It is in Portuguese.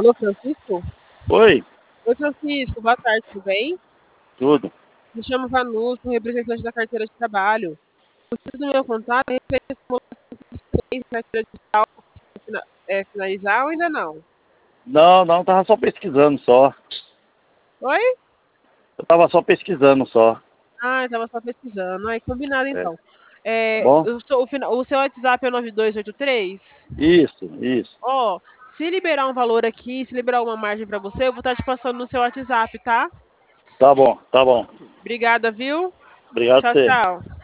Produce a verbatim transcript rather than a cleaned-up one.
Alô, Francisco? Oi, Oi, Francisco, boa tarde, tudo bem? tudo. Me chamo Vanuso, sou representante da carteira de trabalho. Preciso do meu contato a respeito desse momento da carteira digital fina- é, finalizar ou ainda não? Não, não, tava só pesquisando só. Oi? Eu tava só pesquisando só. Ah, eu estava só pesquisando. Aí, combinado É, então. tá É, bom? eu sou- o, fina- o seu WhatsApp é o nove dois oito três? Isso, isso. Ó, se liberar um valor aqui, se liberar uma margem para você, eu vou estar te passando no seu WhatsApp, tá? Tá bom, tá bom. Obrigada, viu? Obrigado Tchau, a você. tchau.